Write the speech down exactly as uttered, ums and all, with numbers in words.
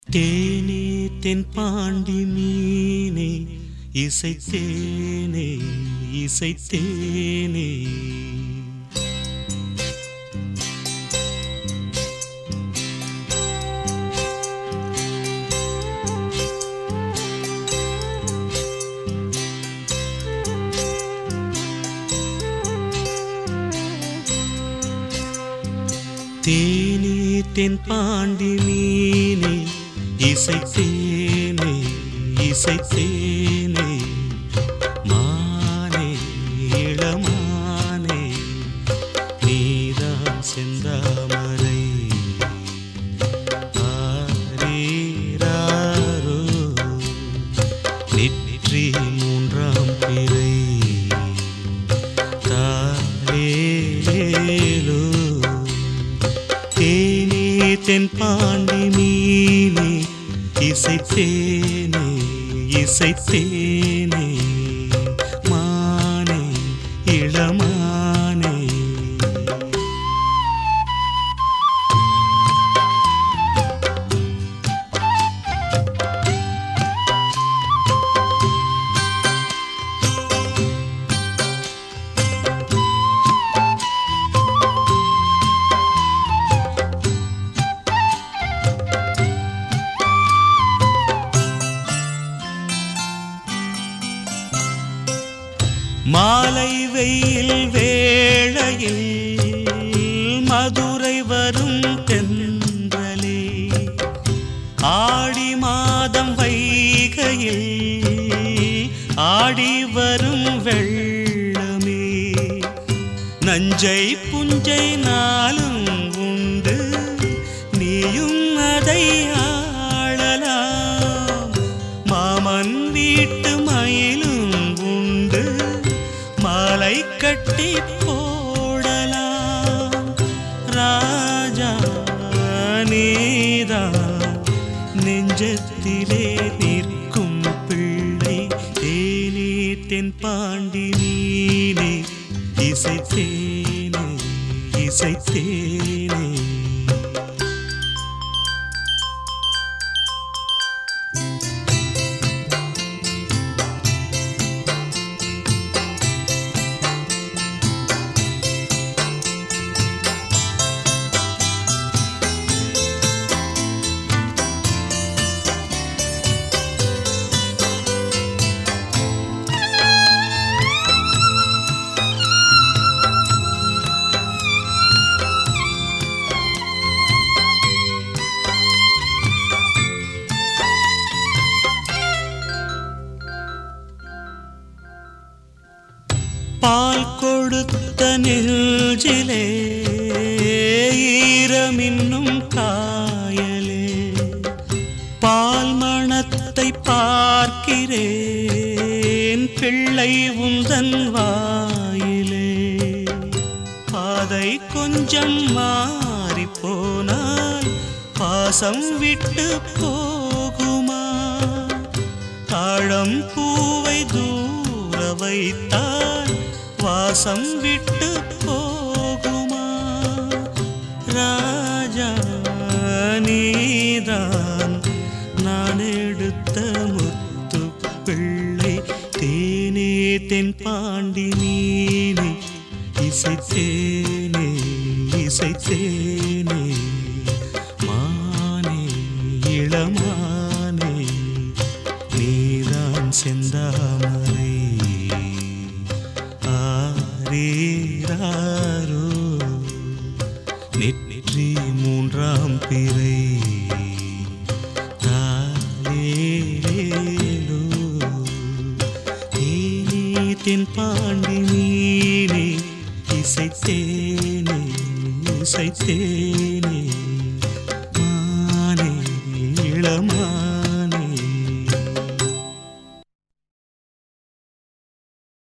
தேனே தென்பாண்டி மீனே இசைத்தேனே இசைத்தேனே தேனே தென்பாண்டி மீனே இசைத்தேனே இசைத்தேனே மானே இளமானே நீதான் செந்தாமரை ஆரீராரோ நெற்றி மூன்றாம் பிறை தாலேலேலோ தேனே தென்பாண்டி மீனே இசைத்தேனே இசைத்தேனே மானே இளமானே மாலை வெயில் வேளையில் மதுரை வரும் தென்றலே ஆடி மாதம் வைகையில் ஆடி வரும் வெள்ளமே நஞ்சை புஞ்சை நாளும் உண்டு நீயும் அதை ஆளலாம் மாமன் வீட்டு மயிலும் உண்டு மாலை கட்டி போடலாம் ராஜா நீதான் நெஞ்சத்திலே நிற்கும் பிள்ளை தேனே தென்பாண்டி மீனே இசைத்தேனே இசைத்தேனே பால் கொடுத்த நெஞ்சிலே ஈரமின்னும் காயலே பால் மணத்தை பார்க்கிறேன் பிள்ளை உந்தன் வாயிலே பாதை கொஞ்சம் மாறி போனால் பாசம் விட்டு போகுமா தாழம் பூவை தூர வைத்தால் வாசம் விட்டு போகுமா ராஜா நீதான் நான் எடுத்த முத்து பிள்ளை தேனே தென்பாண்டி மீனே இசைத்தேனே இசைத்தேனே மானே இளமானே நீதான் செந்தாமரை ஆரீராரோ நெற்றி மூன்றாம் பிறை தாலேலேலோ தேனே தென்பாண்டி மீனே இசைத்தேனே இசைத்தேனே மானே இளமா